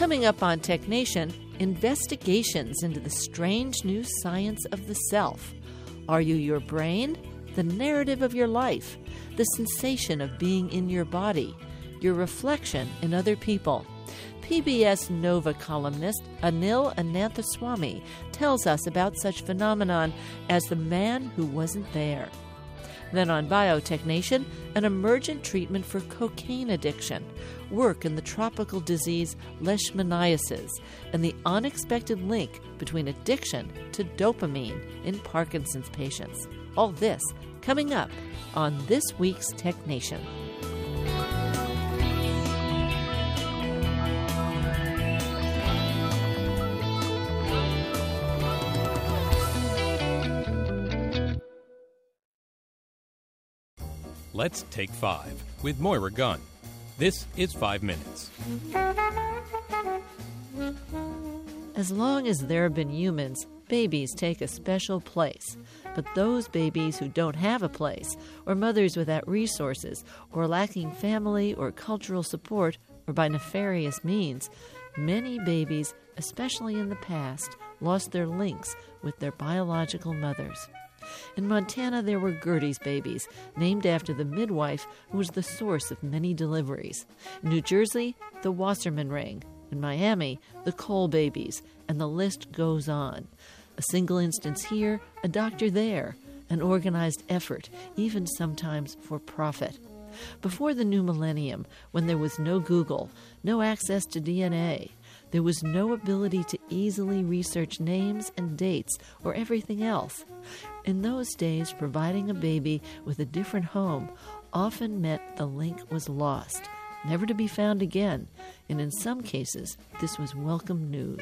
Coming up on Tech Nation, investigations into the strange new science of the self. Are you your brain? The narrative of your life, the sensation of being in your body, your reflection in other people. PBS Nova columnist Anil Ananthaswamy tells us about such phenomenon as the man who wasn't there. Then on Biotech Nation, an emergent treatment for cocaine addiction, work in the tropical disease leishmaniasis, and the unexpected link between addiction to dopamine in Parkinson's patients. All this coming up on this week's Tech Nation. Let's Take 5 with Moira Gunn. This is 5 Minutes. As long as there have been humans, babies take a special place. But those babies who don't have a place, or mothers without resources, or lacking family or cultural support, or by nefarious means, many babies, especially in the past, lost their links with their biological mothers. In Montana, there were Gertie's babies, named after the midwife who was the source of many deliveries. In New Jersey, the Wasserman ring. In Miami, the Cole babies, and the list goes on. A single instance here, a doctor there, an organized effort, even sometimes for profit. Before the new millennium, when there was no Google, no access to DNA, there was no ability to easily research names and dates or everything else. In those days, providing a baby with a different home often meant the link was lost, never to be found again, and in some cases, this was welcome news.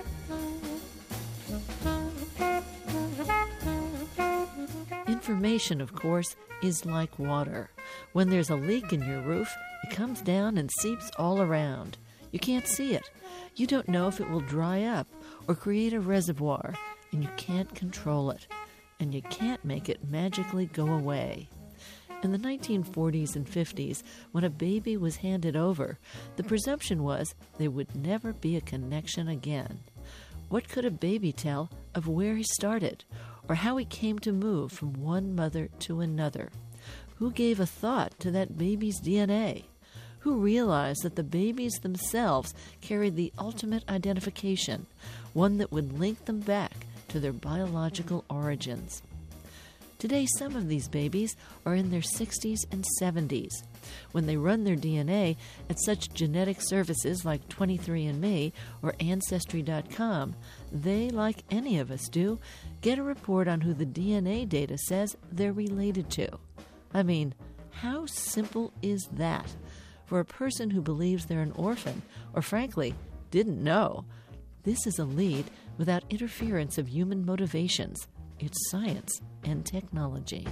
Information, of course, is like water. When there's a leak in your roof, it comes down and seeps all around. You can't see it. You don't know if it will dry up or create a reservoir, and you can't control it. And you can't make it magically go away. In the 1940s and 50s, when a baby was handed over, the presumption was there would never be a connection again. What could a baby tell of where he started, or how he came to move from one mother to another? Who gave a thought to that baby's DNA? Who realized that the babies themselves carried the ultimate identification, one that would link them back to their biological origins? Today, some of these babies are in their 60s and 70s. When they run their DNA at such genetic services like 23andMe or Ancestry.com, they, like any of us do, get a report on who the DNA data says they're related to. I mean, how simple is that? For a person who believes they're an orphan, or frankly, didn't know, this is a lead without interference of human motivations. It's science and technology.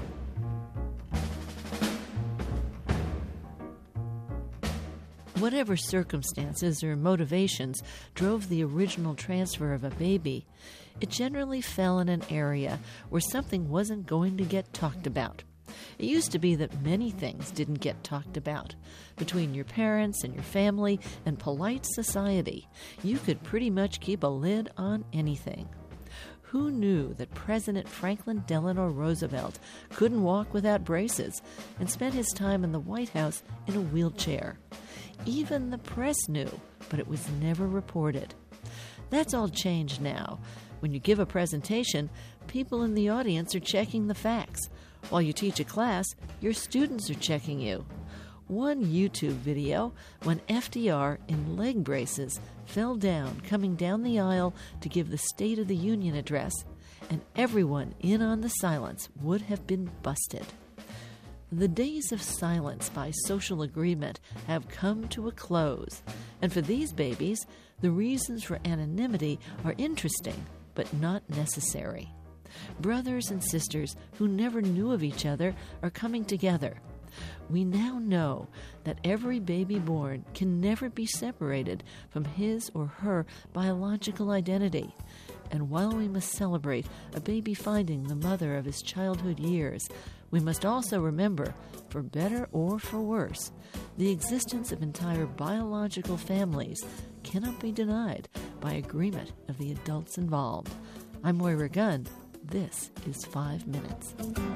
Whatever circumstances or motivations drove the original transfer of a baby, it generally fell in an area where something wasn't going to get talked about. It used to be that many things didn't get talked about. Between your parents and your family and polite society, you could pretty much keep a lid on anything. Who knew that President Franklin Delano Roosevelt couldn't walk without braces and spent his time in the White House in a wheelchair? Even the press knew, but it was never reported. That's all changed now. When you give a presentation, people in the audience are checking the facts. While you teach a class, your students are checking you. One YouTube video, when FDR in leg braces fell down coming down the aisle to give the State of the Union address, and everyone in on the silence would have been busted. The days of silence by social agreement have come to a close, and for these babies, the reasons for anonymity are interesting, but not necessary. Brothers and sisters who never knew of each other are coming together. We now know that every baby born can never be separated from his or her biological identity. And while we must celebrate a baby finding the mother of his childhood years, we must also remember For better or for worse, the existence of entire biological families cannot be denied by agreement of the adults involved. I'm Moira Gunn. This is 5 Minutes.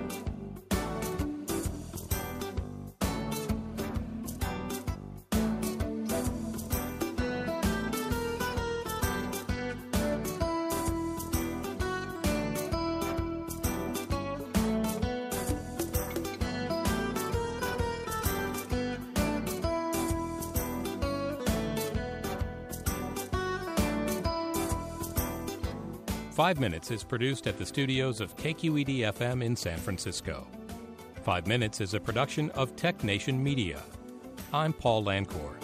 Five Minutes is produced at the studios of KQED-FM in San Francisco. 5 Minutes is a production of Tech Nation Media. I'm Paul Lancourt.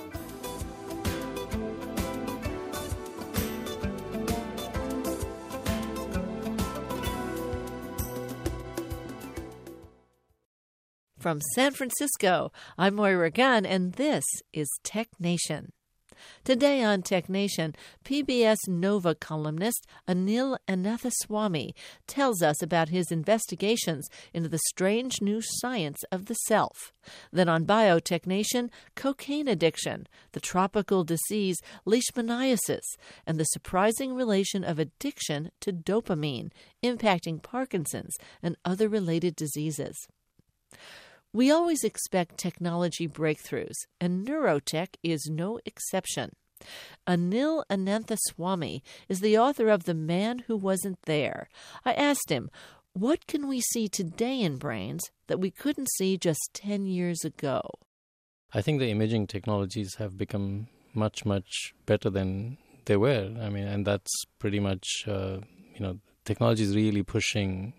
From San Francisco, I'm Moira Gunn, and this is Tech Nation. Today on Tech Nation, PBS Nova columnist Anil Anathaswamy tells us about his investigations into the strange new science of the self. Then on Biotech Nation, cocaine addiction, the tropical disease leishmaniasis, and the surprising relation of addiction to dopamine, impacting Parkinson's and other related diseases. We always expect technology breakthroughs, and neurotech is no exception. Anil Anathaswamy is the author of The Man Who Wasn't There. I asked him, what can we see today in brains that we couldn't see just 10 years ago? I think the imaging technologies have become much, much better than they were. I mean, and that's pretty much, technology is really pushing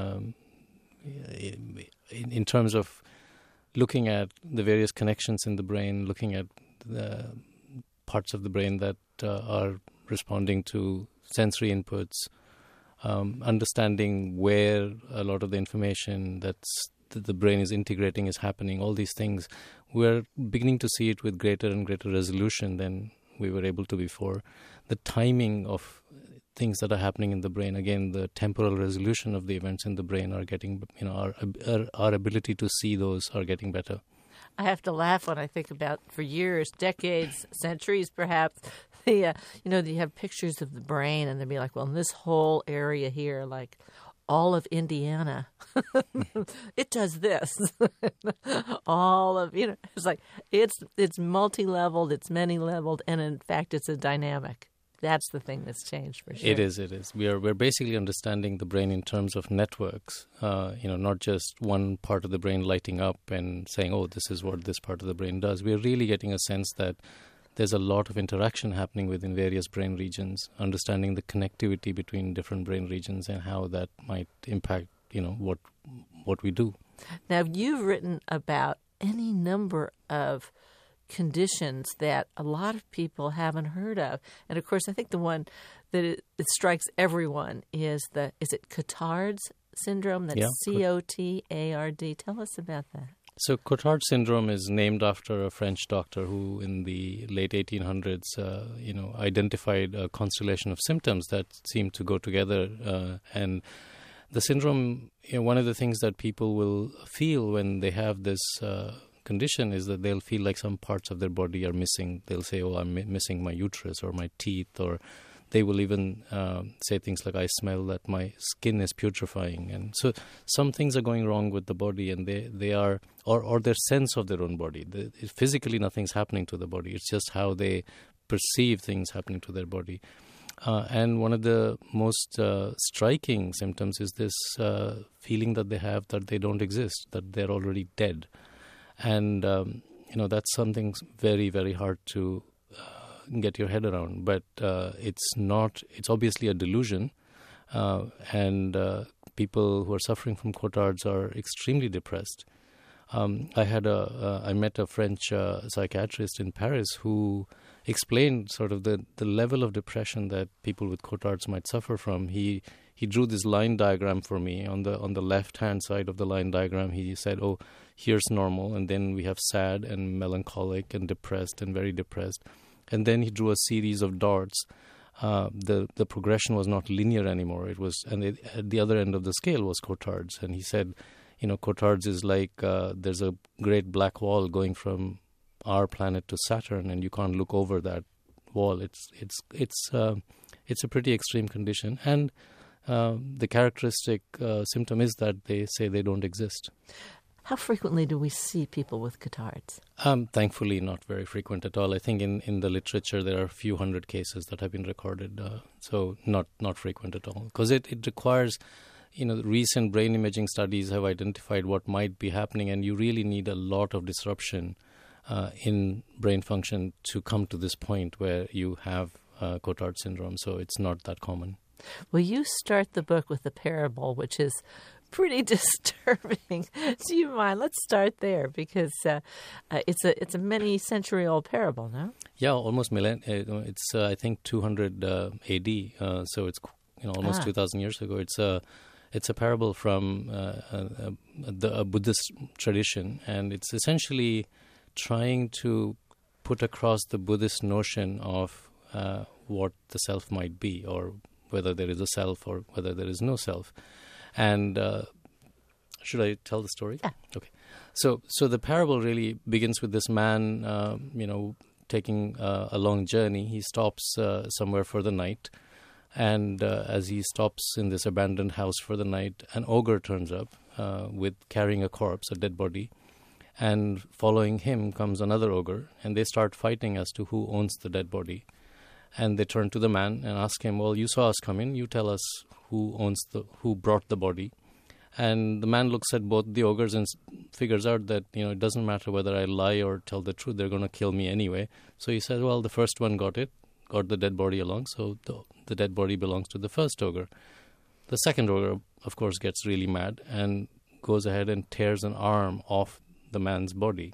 in terms of looking at the various connections in the brain, looking at the parts of the brain that are responding to sensory inputs, understanding where a lot of the information that the brain is integrating is happening, all these things. We're beginning to see it with greater and greater resolution than we were able to before. The timing of things that are happening in the brain, again, the temporal resolution of the events in the brain are getting, our ability to see those are getting better. I have to laugh when I think about, for years, decades, centuries perhaps, you have pictures of the brain and they'd be like, well, in this whole area here, like all of Indiana, it does this. All of, it's like, it's multi-leveled, it's many-leveled, and in fact, it's a dynamic. That's the thing that's changed for sure. It is. We're basically understanding the brain in terms of networks, not just one part of the brain lighting up and saying, oh, this is what this part of the brain does. We're really getting a sense that there's a lot of interaction happening within various brain regions, understanding the connectivity between different brain regions and how that might impact, what we do. Now, you've written about any number of conditions that a lot of people haven't heard of. And of course, I think the one that it strikes everyone is it Cotard's syndrome? That's C-O-T-A-R-D. Tell us about that. So Cotard syndrome is named after a French doctor who in the late 1800s, identified a constellation of symptoms that seemed to go together. And the syndrome, one of the things that people will feel when they have this condition is that they'll feel like some parts of their body are missing. They'll say, oh, I'm missing my uterus or my teeth, or they will even say things like, I smell that my skin is putrefying. And so some things are going wrong with the body, and they are, or their sense of their own body. Physically, nothing's happening to the body. It's just how they perceive things happening to their body. And one of the most striking symptoms is this feeling that they have that they don't exist, that they're already dead. And, that's something very, very hard to get your head around. But it's obviously a delusion. And people who are suffering from Cotard's are extremely depressed. I met a French psychiatrist in Paris who explained sort of the level of depression that people with Cotard's might suffer from. He drew this line diagram for me. On the left-hand side of the line diagram, he said, oh, here's normal, and then we have sad and melancholic and depressed and very depressed. And then he drew a series of dots. The progression was not linear anymore. It was, and at the other end of the scale was Cotard's. And he said, Cotard's is like there's a great black wall going from our planet to Saturn, and you can't look over that wall. It's a pretty extreme condition, and the characteristic symptom is that they say they don't exist. How frequently do we see people with Cotard's? Thankfully, not very frequent at all. I think in the literature there are a few hundred cases that have been recorded, so not frequent at all. Because it requires, recent brain imaging studies have identified what might be happening, and you really need a lot of disruption in brain function to come to this point where you have Cotard syndrome. So it's not that common. Well, you start the book with a parable, which is pretty disturbing. Do you mind? Let's start there, because it's a many-century-old parable, no? Yeah, almost it's I think 200 A.D. So it's almost 2,000 years ago. It's a parable from a Buddhist tradition, and it's essentially trying to put across the Buddhist notion of what the self might be, or whether there is a self or whether there is no self. And should I tell the story? Yeah. Okay. So the parable really begins with this man, taking a long journey. He stops somewhere for the night. And as he stops in this abandoned house for the night, an ogre turns up with carrying a corpse, a dead body. And following him comes another ogre. And they start fighting as to who owns the dead body. And they turn to the man and ask him, well, you saw us come in. You tell us who brought the body. And the man looks at both the ogres and figures out that, it doesn't matter whether I lie or tell the truth. They're going to kill me anyway. So he says, well, the first one got the dead body along. So the dead body belongs to the first ogre. The second ogre, of course, gets really mad and goes ahead and tears an arm off the man's body.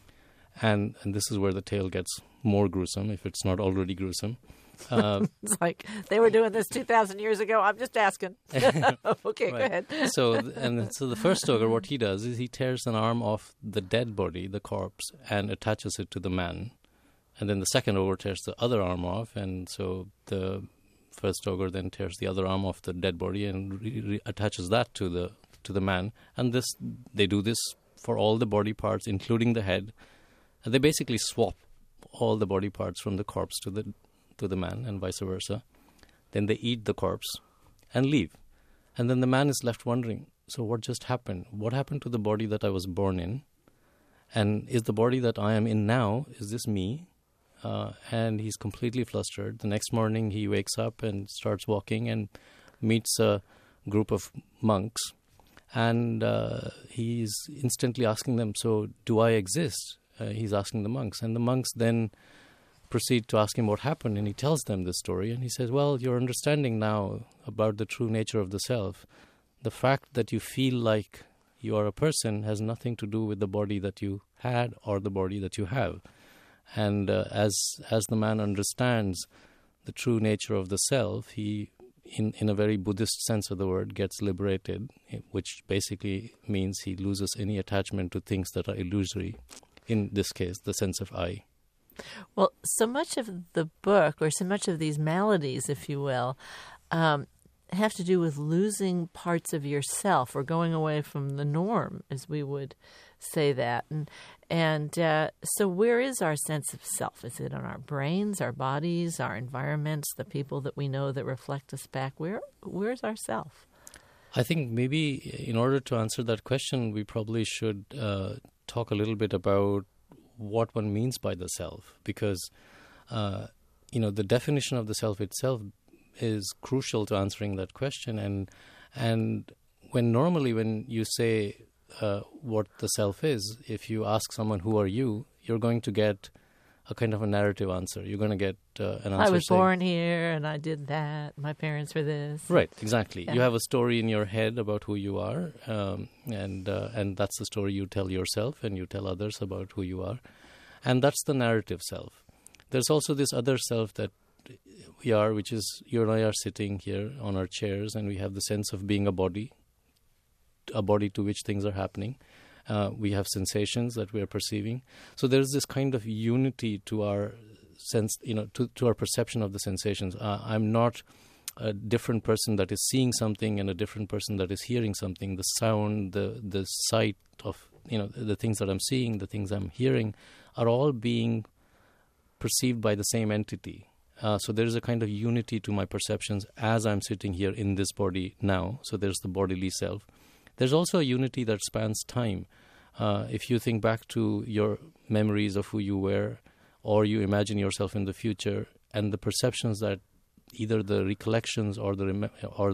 And this is where the tale gets more gruesome, if it's not already gruesome. It's like they were doing this 2,000 years ago. I'm just asking. Okay, Go ahead. So the first ogre, what he does is he tears an arm off the dead body, the corpse, and attaches it to the man. And then the second ogre tears the other arm off, and so the first ogre then tears the other arm off the dead body and attaches that to the man. And they do this for all the body parts, including the head. And they basically swap all the body parts from the corpse to the man, and vice versa. Then they eat the corpse and leave. And then the man is left wondering, so what just happened? What happened to the body that I was born in? And is the body that I am in now, is this me? And he's completely flustered. The next morning he wakes up and starts walking and meets a group of monks. And he's instantly asking them, so do I exist? He's asking the monks. And the monks then proceed to ask him what happened, and he tells them the story, and he says, well, you're understanding now about the true nature of the self. The fact that you feel like you are a person has nothing to do with the body that you had or the body that you have. And as the man understands the true nature of the self, he, in a very Buddhist sense of the word, gets liberated, which basically means he loses any attachment to things that are illusory, in this case, the sense of I. Well, so much of the book, or so much of these maladies, if you will, have to do with losing parts of yourself or going away from the norm, as we would say that. And so where is our sense of self? Is it in our brains, our bodies, our environments, the people that we know that reflect us back? Where's our self? I think maybe in order to answer that question, we probably should talk a little bit about what one means by the self, because the definition of the self itself is crucial to answering that question. And when you say what the self is, if you ask someone, who are you, you're going to get a kind of a narrative answer. You're going to get an answer. I was born here and I did that. My parents were this. Right, exactly. Yeah. You have a story in your head about who you are, and that's the story you tell yourself, and you tell others about who you are. And that's the narrative self. There's also this other self that we are, which is you and I are sitting here on our chairs, and we have the sense of being a body to which things are happening. We have sensations that we are perceiving. So there's this kind of unity to our sense, to our perception of the sensations. I'm not a different person that is seeing something and a different person that is hearing something. The sound, the sight of, the things that I'm seeing, the things I'm hearing are all being perceived by the same entity. So there is a kind of unity to my perceptions as I'm sitting here in this body now. So there's the bodily self. There's also a unity that spans time. If you think back to your memories of who you were, or you imagine yourself in the future, and the perceptions that either the recollections or the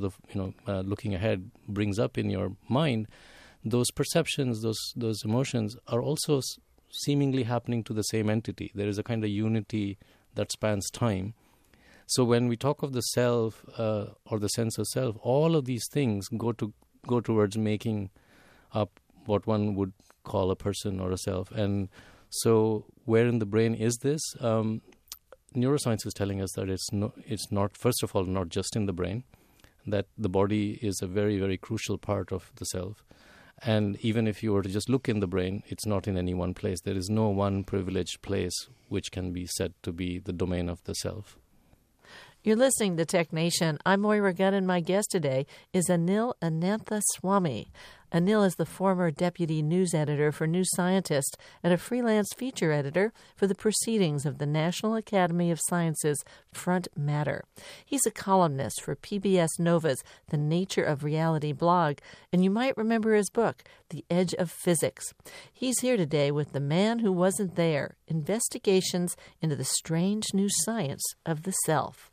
looking ahead brings up in your mind, those perceptions, those emotions are also seemingly happening to the same entity. There is a kind of unity that spans time. So when we talk of the self or the sense of self, all of these things go towards making up what one would call a person or a self. And so where in the brain is this? Neuroscience is telling us that it's not, first of all, not just in the brain, that the body is a very, very crucial part of the self. And even if you were to just look in the brain, it's not in any one place. There is no one privileged place which can be said to be the domain of the self. You're listening to Tech Nation. I'm Moira Gunn, and my guest today is Anil Ananthaswamy. Anil is the former deputy news editor for New Scientist and a freelance feature editor for the proceedings of the National Academy of Sciences Front Matter. He's a columnist for PBS Nova's The Nature of Reality blog, and you might remember his book, The Edge of Physics. He's here today with The Man Who Wasn't There, Investigations into the Strange New Science of the Self.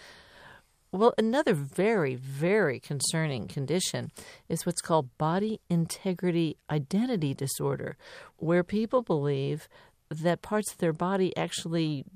Well, another very, very concerning condition is what's called body integrity identity disorder, where people believe that parts of their body actually,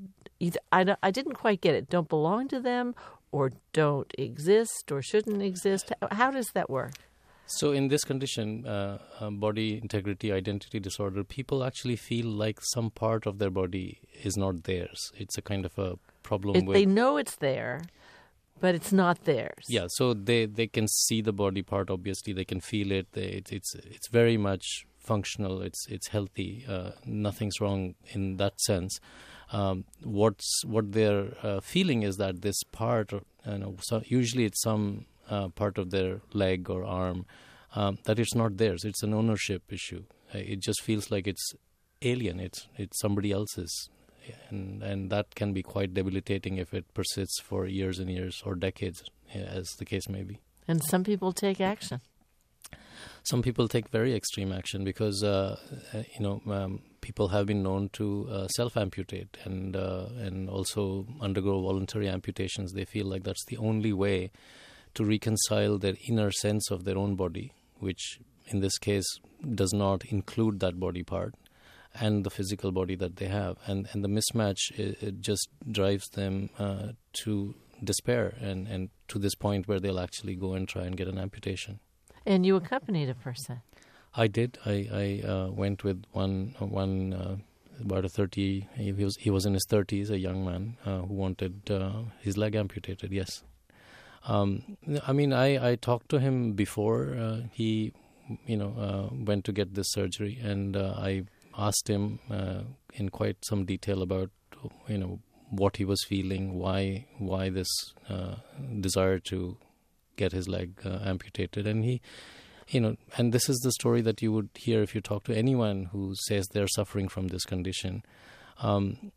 I didn't quite get it, don't belong to them or don't exist or shouldn't exist. How does that work? So in this condition, body integrity identity disorder, people actually feel like some part of their body is not theirs. It's a kind of a problem with... They know it's there, but it's not theirs. Yeah, so they can see the body part. Obviously, they can feel it. It's very much functional. It's healthy. Nothing's wrong in that sense. What they're feeling is that this part, usually it's some part of their leg or arm, that it's not theirs. It's an ownership issue. It just feels like it's alien. It's somebody else's. And that can be quite debilitating if it persists for years and years or decades, as the case may be. And some people take action. Some people take very extreme action because, people have been known to self-amputate and also undergo voluntary amputations. They feel like that's the only way to reconcile their inner sense of their own body, which in this case does not include that body part, and the physical body that they have. And the mismatch, it just drives them to despair and to this point where they'll actually go and try and get an amputation. And you accompanied a person. I did. I went with one about a 30, he was in his 30s, a young man who wanted his leg amputated, yes. I talked to him before he went to get this surgery, and I asked him in quite some detail about what he was feeling, why this desire to get his leg amputated, and he and this is the story that you would hear if you talk to anyone who says they're suffering from this condition, one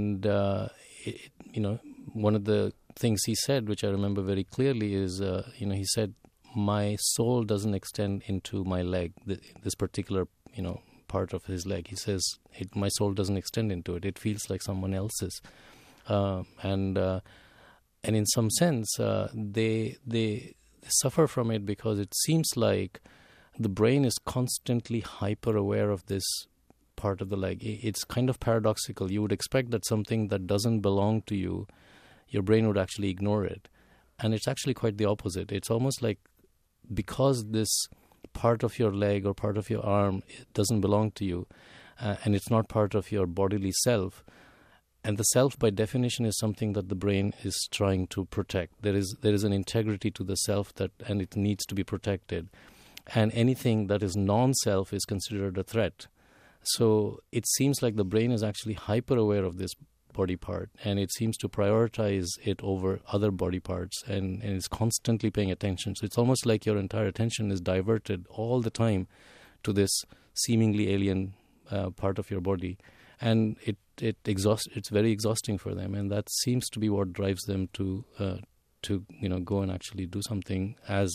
of the things he said, which I remember very clearly, is he said, my soul doesn't extend into my leg, this particular part of his leg. He says, my soul doesn't extend into it. It feels like someone else's. And in some sense, they suffer from it because it seems like the brain is constantly hyper-aware of this part of the leg. It's kind of paradoxical. You would expect that something that doesn't belong to you, your brain would actually ignore it. And it's actually quite the opposite. It's almost like because this part of your leg or part of your arm doesn't belong to you, and it's not part of your bodily self, and the self by definition is something that the brain is trying to protect. There is an integrity to the self and it needs to be protected. And anything that is non-self is considered a threat. So it seems like the brain is actually hyper-aware of this body part, and it seems to prioritize it over other body parts, and is constantly paying attention. So it's almost like your entire attention is diverted all the time to this seemingly alien part of your body, and it's very exhausting for them, and that seems to be what drives them to go and actually do something as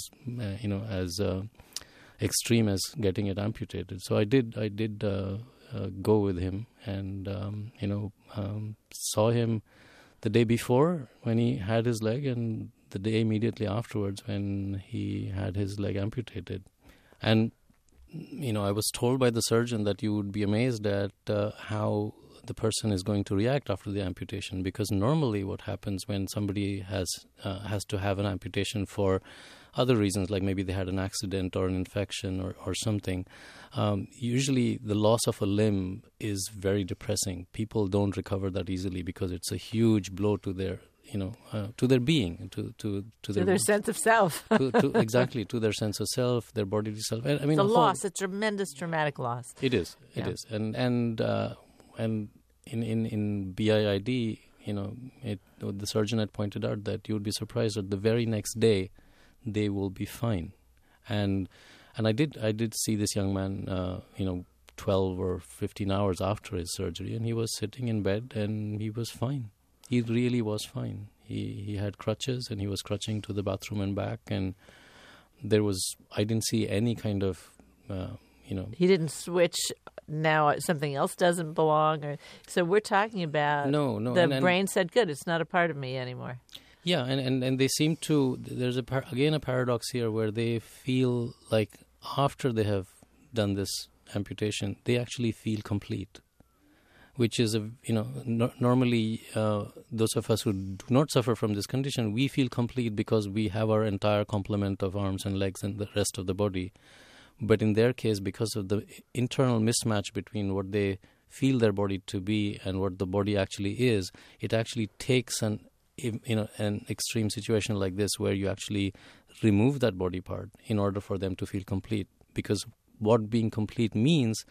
extreme as getting it amputated. So I did go with him, and saw him the day before when he had his leg, and the day immediately afterwards when he had his leg amputated. And I was told by the surgeon that you would be amazed at how the person is going to react after the amputation, because normally what happens when somebody has to have an amputation for other reasons, like maybe they had an accident or an infection or something, usually the loss of a limb is very depressing. People don't recover that easily because it's a huge blow to their to their being, to their sense of self. Exactly, to their sense of self, their bodily self. I mean, it's a loss, a tremendous traumatic loss. It is. And in BIID, the surgeon had pointed out that you would be surprised that the very next day they will be fine. And I did see this young man, 12 or 15 hours after his surgery, and he was sitting in bed and he was fine. He really was fine. He had crutches and he was crutching to the bathroom and back, and I didn't see any kind of, He didn't switch. Now something else doesn't belong, so we're talking about no. The brain said, "Good, it's not a part of me anymore." Yeah, and they seem to. There's a paradox here where they feel like after they have done this amputation, they actually feel complete, which is normally those of us who do not suffer from this condition, we feel complete because we have our entire complement of arms and legs and the rest of the body. But in their case, because of the internal mismatch between what they feel their body to be and what the body actually is, it actually takes an extreme situation like this where you actually remove that body part in order for them to feel complete. Because what being complete means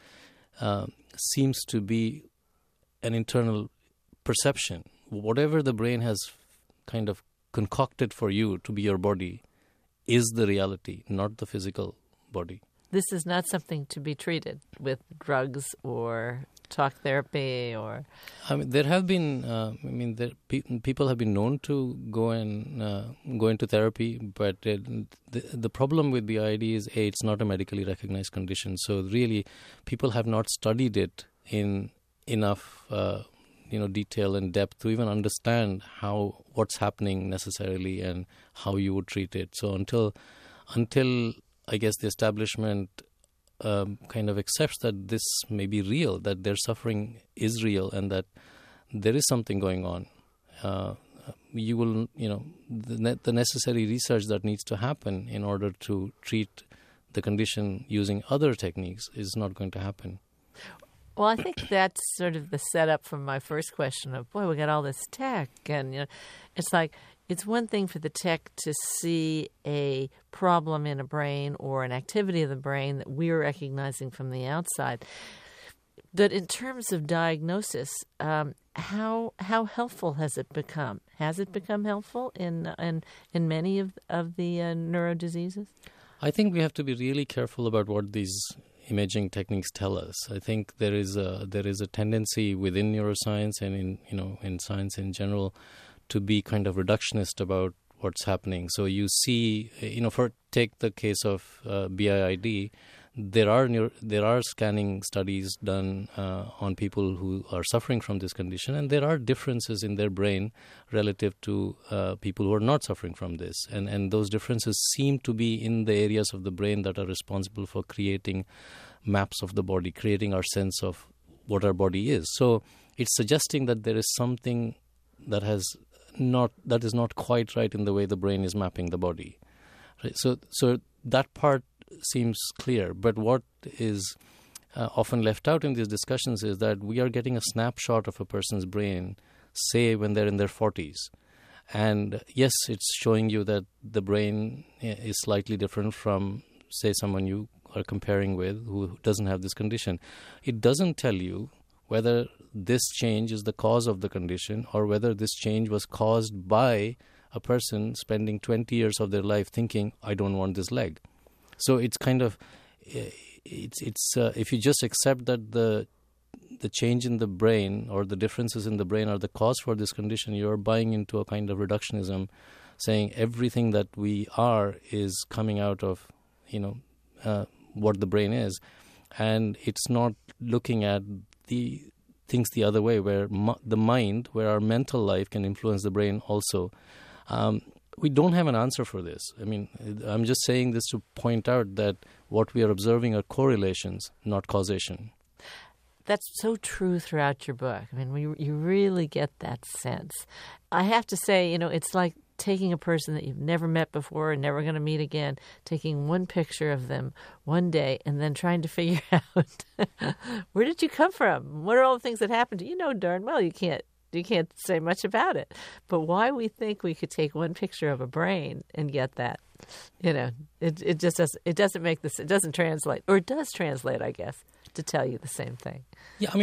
seems to be an internal perception. Whatever the brain has kind of concocted for you to be your body is the reality, not the physical body. This is not something to be treated with drugs or talk therapy or... there have been, people have been known to go into therapy, but the problem with BID is, it's not a medically recognized condition. So really, people have not studied it in enough, detail and depth to even understand what's happening necessarily and how you would treat it. So until I guess the establishment kind of accepts that this may be real, that their suffering is real, and that there is something going on, you will, the necessary research that needs to happen in order to treat the condition using other techniques is not going to happen. Well, I think that's sort of the setup for my first question of, boy, we got all this tech. And, it's like, it's one thing for the tech to see a problem in a brain or an activity of the brain that we're recognizing from the outside. But in terms of diagnosis, how helpful has it become? Has it become helpful in many of the neurodiseases? I think we have to be really careful about what these imaging techniques tell us. I think there is a tendency within neuroscience and in science in general to be kind of reductionist about what's happening. So you see, take the case of BIID, there are scanning studies done on people who are suffering from this condition, and there are differences in their brain relative to people who are not suffering from this. And those differences seem to be in the areas of the brain that are responsible for creating maps of the body, creating our sense of what our body is. So it's suggesting that there is something that is not quite right in the way the brain is mapping the body. Right? So that part seems clear, but what is often left out in these discussions is that we are getting a snapshot of a person's brain, say when they're in their 40s. And yes, it's showing you that the brain is slightly different from, say, someone you are comparing with who doesn't have this condition. It doesn't tell you whether this change is the cause of the condition or whether this change was caused by a person spending 20 years of their life thinking, I don't want this leg. So it's kind of, if you just accept that the change in the brain or the differences in the brain are the cause for this condition, you're buying into a kind of reductionism, saying everything that we are is coming out of, what the brain is. And it's not looking at the things the other way, where the mind, where our mental life can influence the brain also. We don't have an answer for this. I mean, I'm just saying this to point out that what we are observing are correlations, not causation. That's so true throughout your book. I mean, you really get that sense. I have to say, it's like taking a person that you've never met before and never going to meet again, taking one picture of them one day and then trying to figure out where did you come from? What are all the things that happened to you? You know darn well you can't say much about it. But why we think we could take one picture of a brain and get that, it just doesn't make this, it doesn't translate, or it does translate, I guess, to tell you the same thing. Yeah,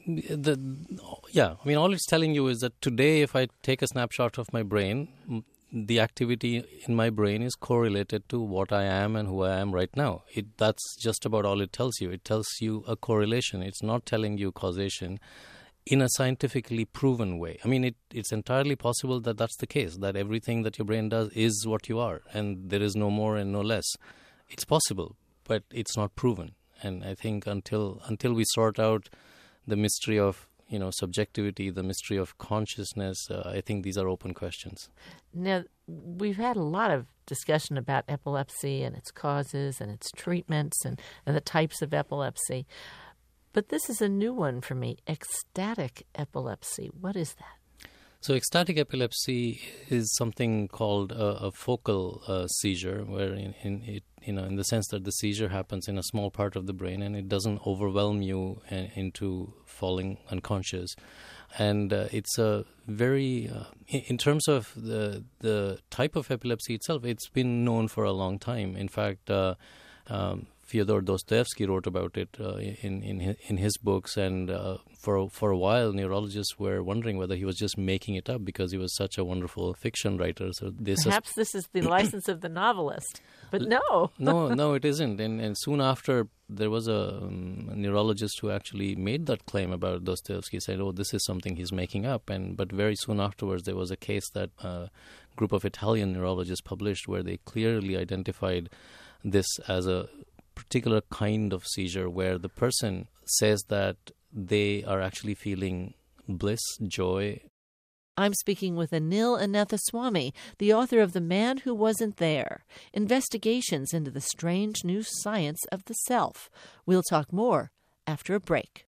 all it's telling you is that today, if I take a snapshot of my brain, the activity in my brain is correlated to what I am and who I am right now. That's just about all it tells you. It tells you a correlation. It's not telling you causation in a scientifically proven way. I mean, it's entirely possible that that's the case, that everything that your brain does is what you are, and there is no more and no less. It's possible, but it's not proven. And I think until we sort out the mystery of subjectivity, the mystery of consciousness, I think these are open questions. Now, we've had a lot of discussion about epilepsy and its causes and its treatments and the types of epilepsy. But this is a new one for me, ecstatic epilepsy. What is that? So ecstatic epilepsy is something called a focal seizure, where in the sense that the seizure happens in a small part of the brain and it doesn't overwhelm you into falling unconscious. And it's a very, in terms of the type of epilepsy itself, it's been known for a long time. In fact, Fyodor Dostoevsky wrote about it in his books, and for a while, neurologists were wondering whether he was just making it up because he was such a wonderful fiction writer. So perhaps this is the license of the novelist, but no. no, it isn't. And soon after, there was a neurologist who actually made that claim about Dostoevsky, said, "Oh, this is something he's making up." But very soon afterwards, there was a case that a group of Italian neurologists published where they clearly identified this as a particular kind of seizure where the person says that they are actually feeling bliss, joy. I'm speaking with Anil Anathaswamy, the author of The Man Who Wasn't There, Investigations into the Strange New Science of the Self. We'll talk more after a break.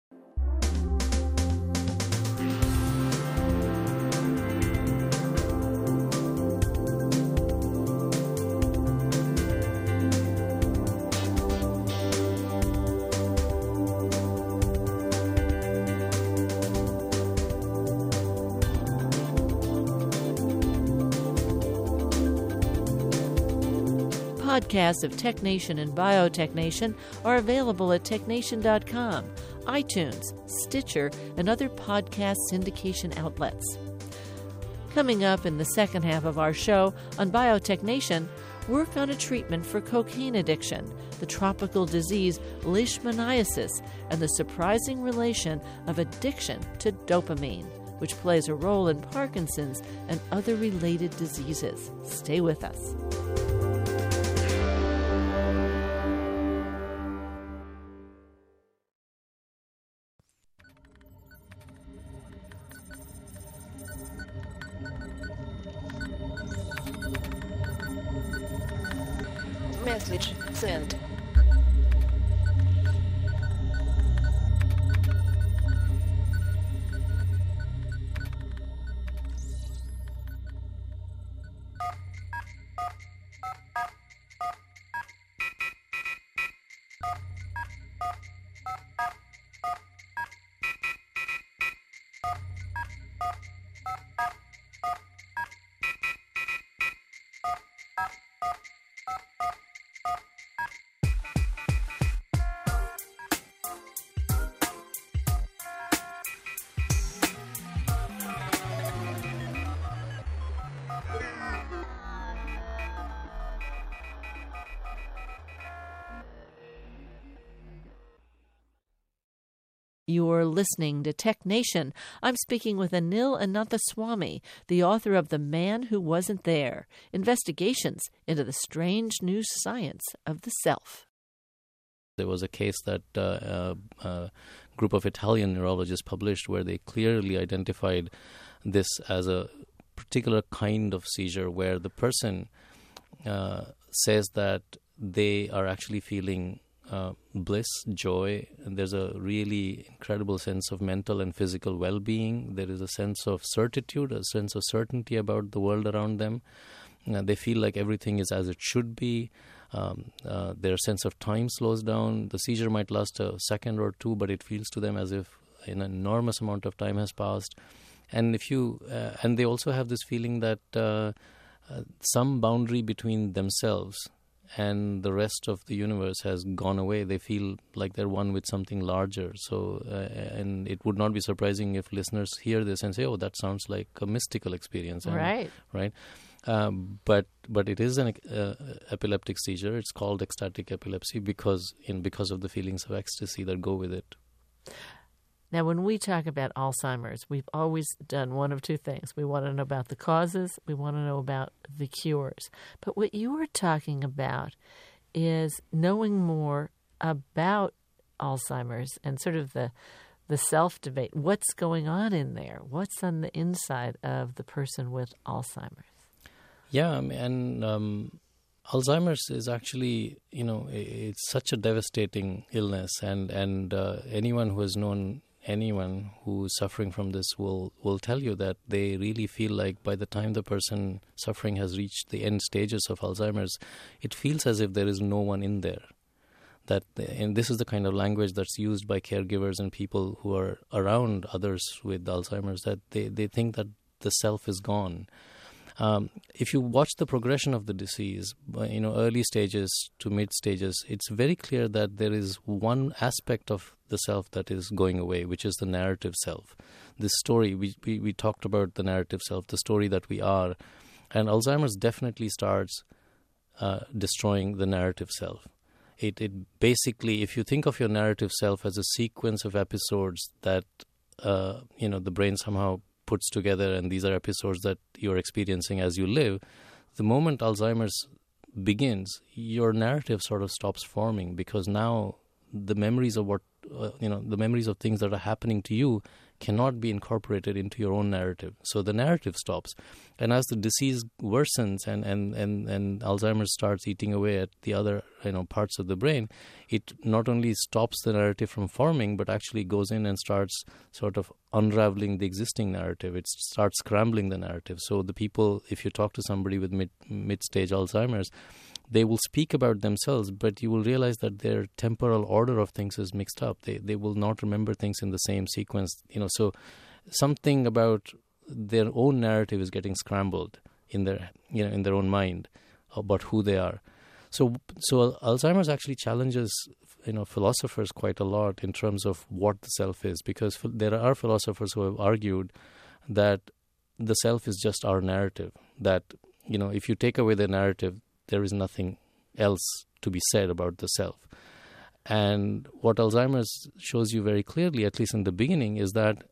Podcasts of TechNation and BioTechNation are available at technation.com, iTunes, Stitcher, and other podcast syndication outlets. Coming up in the second half of our show on BioTechNation, work on a treatment for cocaine addiction, the tropical disease leishmaniasis, and the surprising relation of addiction to dopamine, which plays a role in Parkinson's and other related diseases. Stay with us. Message sent. You're listening to Tech Nation. I'm speaking with Anil Ananthaswamy, the author of The Man Who Wasn't There, Investigations into the Strange New Science of the Self. There was a case that a group of Italian neurologists published where they clearly identified this as a particular kind of seizure where the person says that they are actually feeling bliss, joy, and there's a really incredible sense of mental and physical well-being. There is a sense of certitude, a sense of certainty about the world around them. They feel like everything is as it should be. Their sense of time slows down. The seizure might last a second or two, but it feels to them as if an enormous amount of time has passed. And and they also have this feeling that some boundary between themselves and the rest of the universe has gone away. They feel like they're one with something larger. So, and it would not be surprising if listeners hear this and say, "Oh, that sounds like a mystical experience." Right. Right. But it is an epileptic seizure. It's called ecstatic epilepsy because of the feelings of ecstasy that go with it. Now, when we talk about Alzheimer's, we've always done one of two things. We want to know about the causes. We want to know about the cures. But what you were talking about is knowing more about Alzheimer's and sort of the self-debate. What's going on in there? What's on the inside of the person with Alzheimer's? Yeah, and Alzheimer's is actually, it's such a devastating illness, and anyone who has known anyone who's suffering from this will tell you that they really feel like by the time the person suffering has reached the end stages of Alzheimer's, it feels as if there is no one in there. And this is the kind of language that's used by caregivers and people who are around others with Alzheimer's, that they think that the self is gone. If you watch the progression of the disease, early stages to mid stages, it's very clear that there is one aspect of the self that is going away, which is the narrative self. This story, we talked about the narrative self, the story that we are. And Alzheimer's definitely starts destroying the narrative self. It basically, if you think of your narrative self as a sequence of episodes that, the brain somehow puts together, and these are episodes that you're experiencing as you live, the moment Alzheimer's begins, your narrative sort of stops forming, because now the memories of the memories of things that are happening to you cannot be incorporated into your own narrative. So the narrative stops. And as the disease worsens and Alzheimer's starts eating away at the other parts of the brain, it not only stops the narrative from forming, but actually goes in and starts sort of unraveling the existing narrative. It starts scrambling the narrative. So the people, if you talk to somebody with mid-stage Alzheimer's, they will speak about themselves, but you will realize that their temporal order of things is mixed up. They will not remember things in the same sequence. So something about their own narrative is getting scrambled in their own mind about who they are. So Alzheimer's actually challenges philosophers quite a lot in terms of what the self is, because there are philosophers who have argued that the self is just our narrative. That if you take away the narrative, there is nothing else to be said about the self. And what Alzheimer's shows you very clearly, at least in the beginning, is that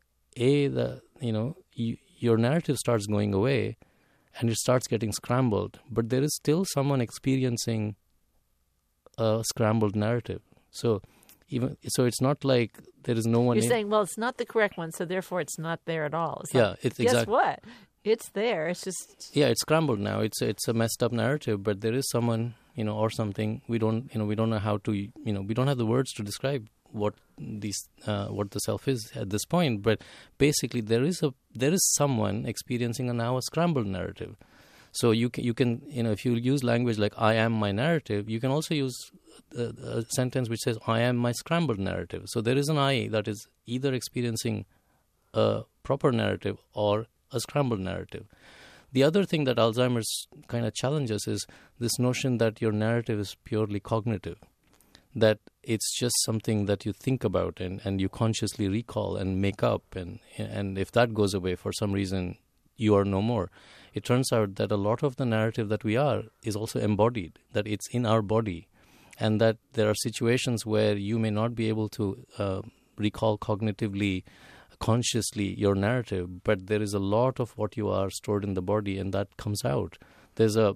your narrative starts going away and it starts getting scrambled, but there is still someone experiencing a scrambled narrative. So it's not like there is no one. You're saying, well, it's not the correct one, so therefore it's not there at all. It's guess what? It's there. It's just it's scrambled now. It's a messed up narrative, but there is someone, or something. We don't know how to, we don't have the words to describe what the self is at this point. But basically, there is someone experiencing now a scrambled narrative. So you can if you use language like "I am my narrative," you can also use a sentence which says "I am my scrambled narrative." So there is an I that is either experiencing a proper narrative or a scrambled narrative. The other thing that Alzheimer's kind of challenges is this notion that your narrative is purely cognitive, that it's just something that you think about and you consciously recall and make up, and if that goes away for some reason, you are no more. It turns out that a lot of the narrative that we are is also embodied, that it's in our body, and that there are situations where you may not be able to recall cognitively, consciously your narrative, but there is a lot of what you are stored in the body, and that comes out. There's a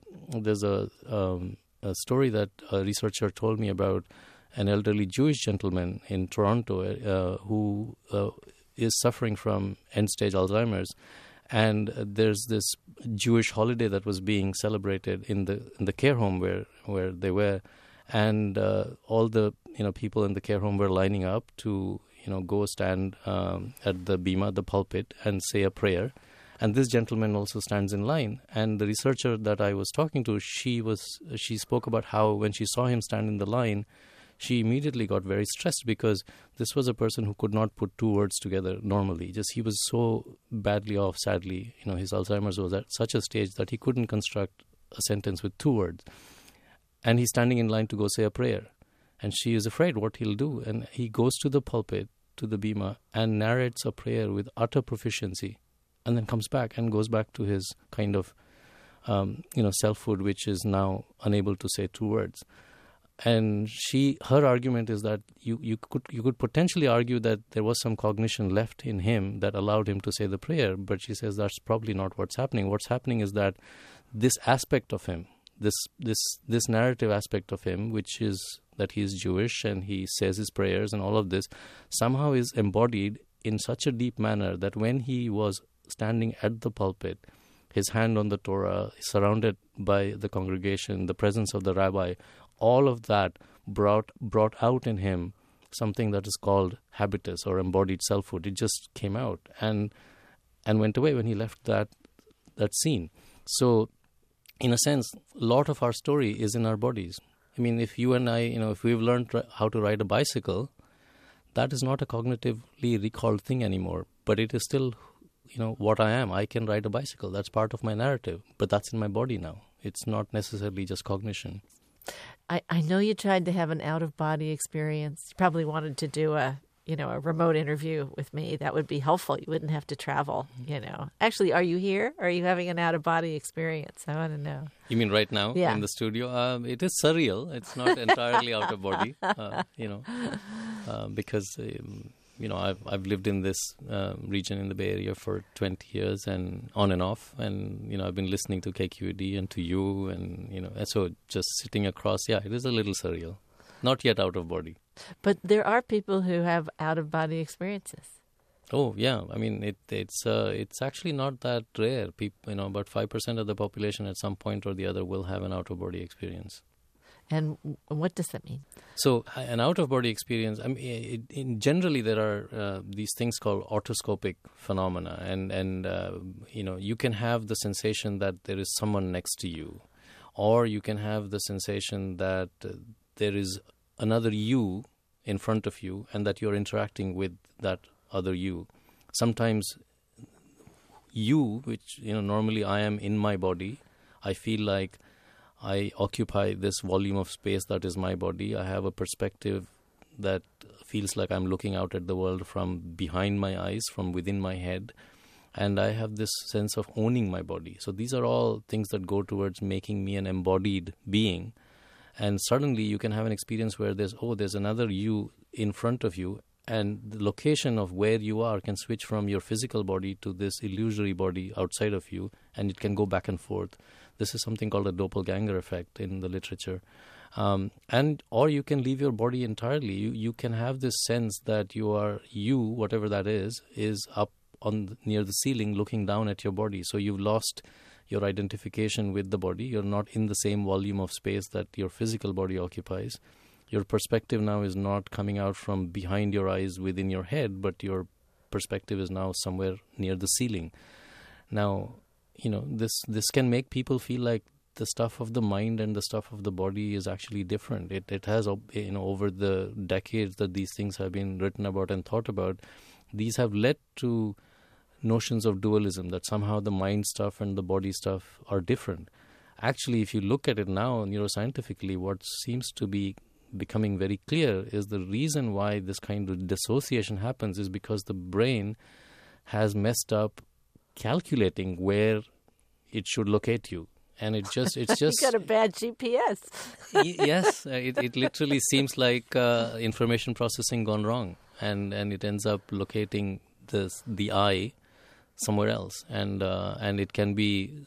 story that a researcher told me about an elderly Jewish gentleman in Toronto who is suffering from end-stage Alzheimer's, and there's this Jewish holiday that was being celebrated in the care home where they were, and all the people in the care home were lining up to go stand at the bima, the pulpit, and say a prayer. And this gentleman also stands in line. And the researcher that I was talking to, she spoke about how when she saw him stand in the line, she immediately got very stressed because this was a person who could not put two words together normally. Just he was so badly off, sadly. His Alzheimer's was at such a stage that he couldn't construct a sentence with two words. And he's standing in line to go say a prayer. And she is afraid what he'll do. And he goes to the pulpit, to the bima, and narrates a prayer with utter proficiency, and then comes back and goes back to his kind of, selfhood, which is now unable to say two words. And her argument is that you could potentially argue that there was some cognition left in him that allowed him to say the prayer, but she says that's probably not what's happening. What's happening is that this aspect of him, this narrative aspect of him, which is that he is Jewish and he says his prayers and all of this, somehow is embodied in such a deep manner that when he was standing at the pulpit, his hand on the Torah, surrounded by the congregation, the presence of the rabbi, all of that brought out in him something that is called habitus or embodied selfhood. It just came out and went away when he left that scene. So, in a sense, a lot of our story is in our bodies. I mean, if you and I, if we've learned how to ride a bicycle, that is not a cognitively recalled thing anymore, but it is still, what I am. I can ride a bicycle. That's part of my narrative, but that's in my body now. It's not necessarily just cognition. I know you tried to have an out-of-body experience. You probably wanted to do a remote interview with me. That would be helpful. You wouldn't have to travel, Actually, are you here? Are you having an out-of-body experience? I want to know. You mean right now in the studio? It is surreal. It's not entirely out of body, because... I've lived in this region in the Bay Area for 20 years and on and off. And, I've been listening to KQED and to you. And, and so just sitting across, it is a little surreal. Not yet out of body. But there are people who have out-of-body experiences. Oh, yeah. I mean, it's actually not that rare. People, about 5% of the population at some point or the other will have an out-of-body experience. And what does that mean? So an out-of-body experience, generally there are these things called autoscopic phenomena. And you can have the sensation that there is someone next to you. Or you can have the sensation that there is another you in front of you and that you're interacting with that other you. Sometimes you, which, normally I am in my body, I feel like I occupy this volume of space that is my body. I have a perspective that feels like I'm looking out at the world from behind my eyes, from within my head. And I have this sense of owning my body. So these are all things that go towards making me an embodied being. And suddenly you can have an experience where there's another you in front of you. And the location of where you are can switch from your physical body to this illusory body outside of you. And it can go back and forth. This is something called a doppelganger effect in the literature. Or you can leave your body entirely. You can have this sense that you, whatever that is up near the ceiling looking down at your body. So you've lost your identification with the body. You're not in the same volume of space that your physical body occupies. Your perspective now is not coming out from behind your eyes within your head, but your perspective is now somewhere near the ceiling. Now, this can make people feel like the stuff of the mind and the stuff of the body is actually different. It has, over the decades that these things have been written about and thought about, these have led to notions of dualism, that somehow the mind stuff and the body stuff are different. Actually, if you look at it now neuroscientifically, what seems to be becoming very clear is the reason why this kind of dissociation happens is because the brain has messed up calculating where it should locate you. And it's just You got a bad GPS. Yes, it literally seems like information processing gone wrong, and it ends up locating the eye somewhere else, and it can be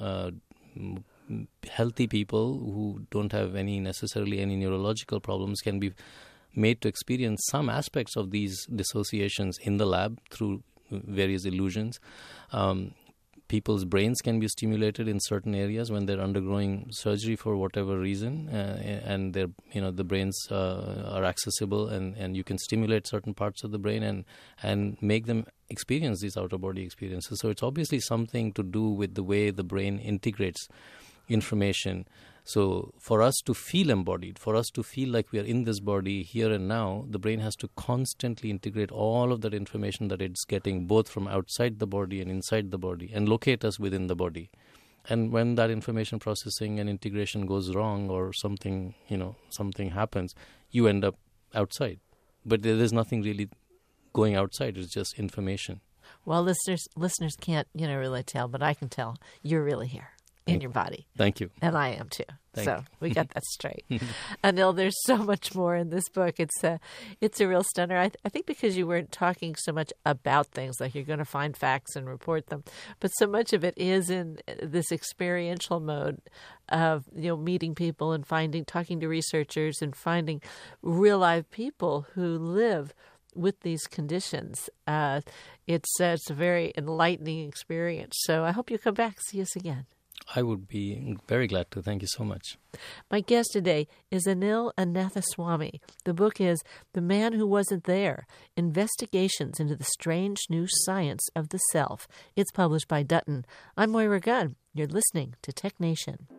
healthy people who don't have necessarily any neurological problems can be made to experience some aspects of these dissociations in the lab through various illusions. People's brains can be stimulated in certain areas when they're undergoing surgery for whatever reason, and the brains are accessible, and you can stimulate certain parts of the brain and make them experience these out-of-body experiences. So it's obviously something to do with the way the brain integrates information. So for us to feel embodied, for us to feel like we are in this body here and now, the brain has to constantly integrate all of that information that it's getting both from outside the body and inside the body and locate us within the body. And when that information processing and integration goes wrong or something happens, you end up outside. But there is nothing really going outside. It's just information. Well, listeners can't really tell, but I can tell you're really here. In your body. Thank you. And I am too. So we got that straight. Anil, there's so much more in this book. It's a real stunner. I think because you weren't talking so much about things, like you're going to find facts and report them, but so much of it is in this experiential mode of meeting people and talking to researchers and finding real live people who live with these conditions. It's a very enlightening experience. So I hope you come back and see us again. I would be very glad to. Thank you so much. My guest today is Anil Anathaswamy. The book is The Man Who Wasn't There, Investigations into the Strange New Science of the Self. It's published by Dutton. I'm Moira Gunn. You're listening to Tech Nation.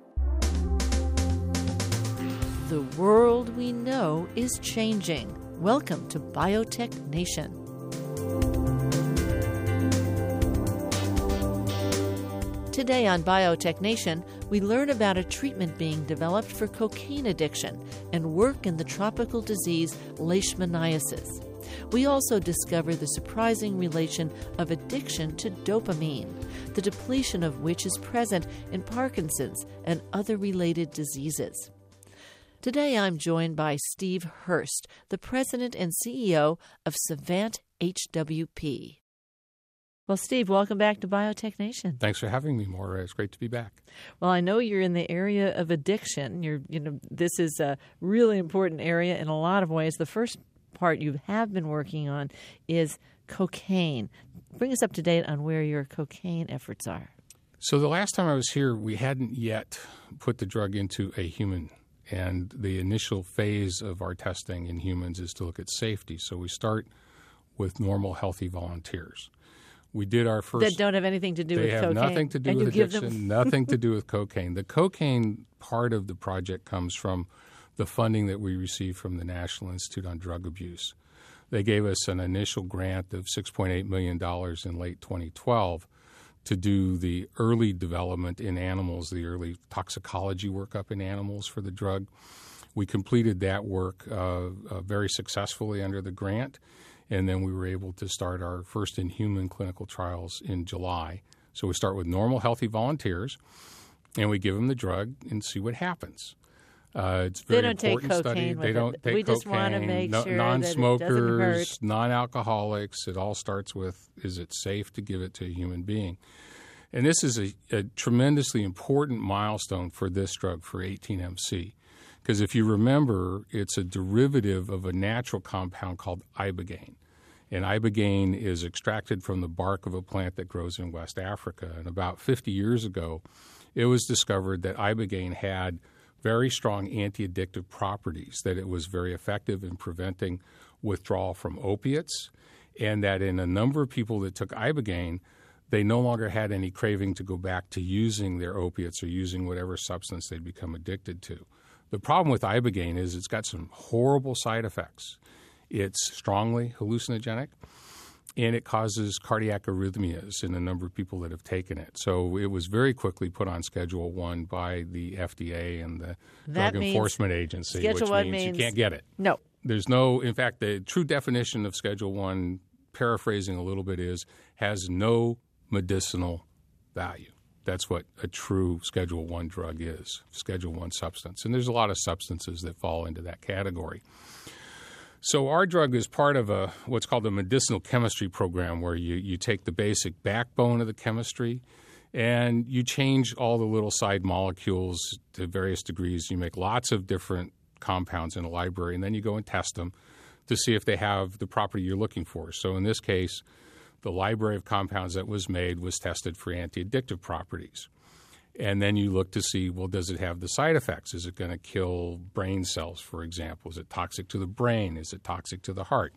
The world we know is changing. Welcome to Biotech Nation. Today on Biotech Nation, we learn about a treatment being developed for cocaine addiction and work in the tropical disease leishmaniasis. We also discover the surprising relation of addiction to dopamine, the depletion of which is present in Parkinson's and other related diseases. Today I'm joined by Steve Hurst, the president and CEO of Savant HWP. Well, Steve, welcome back to Biotech Nation. Thanks for having me, Maura. It's great to be back. Well, I know you're in the area of addiction. This is a really important area in a lot of ways. The first part you have been working on is cocaine. Bring us up to date on where your cocaine efforts are. So the last time I was here, we hadn't yet put the drug into a human. And the initial phase of our testing in humans is to look at safety. So we start with normal, healthy volunteers. We did our first... That don't have anything to do with cocaine. They have nothing to do with addiction, nothing to do with cocaine. The cocaine part of the project comes from the funding that we received from the National Institute on Drug Abuse. They gave us an initial grant of $6.8 million in late 2012 to do the early development in animals, the early toxicology workup in animals for the drug. We completed that work very successfully under the grant. And then we were able to start our first in-human clinical trials in July. So we start with normal, healthy volunteers, and we give them the drug and see what happens. It's a very important study. They don't take cocaine. We just want to make sure non-smokers, that it doesn't hurt. Non-alcoholics. It all starts with, is it safe to give it to a human being? And this is a tremendously important milestone for this drug, for 18-MC. Because if you remember, it's a derivative of a natural compound called ibogaine. And ibogaine is extracted from the bark of a plant that grows in West Africa. And about 50 years ago, it was discovered that ibogaine had very strong anti-addictive properties, that it was very effective in preventing withdrawal from opiates, and that in a number of people that took ibogaine, they no longer had any craving to go back to using their opiates or using whatever substance they'd become addicted to. The problem with ibogaine is it's got some horrible side effects. It's strongly hallucinogenic, and it causes cardiac arrhythmias in a number of people that have taken it. So it was very quickly put on Schedule I by the FDA and the Drug Enforcement Agency, which means you can't get it. No. There's no – in fact, the true definition of Schedule I, paraphrasing a little bit, is has no medicinal value. That's what a true Schedule I drug is, Schedule I substance. And there's a lot of substances that fall into that category. So our drug is part of what's called a medicinal chemistry program, where you take the basic backbone of the chemistry and you change all the little side molecules to various degrees. You make lots of different compounds in a library, and then you go and test them to see if they have the property you're looking for. So in this case, the library of compounds that was made was tested for anti-addictive properties. And then you look to see, well, does it have the side effects? Is it going to kill brain cells, for example? Is it toxic to the brain? Is it toxic to the heart?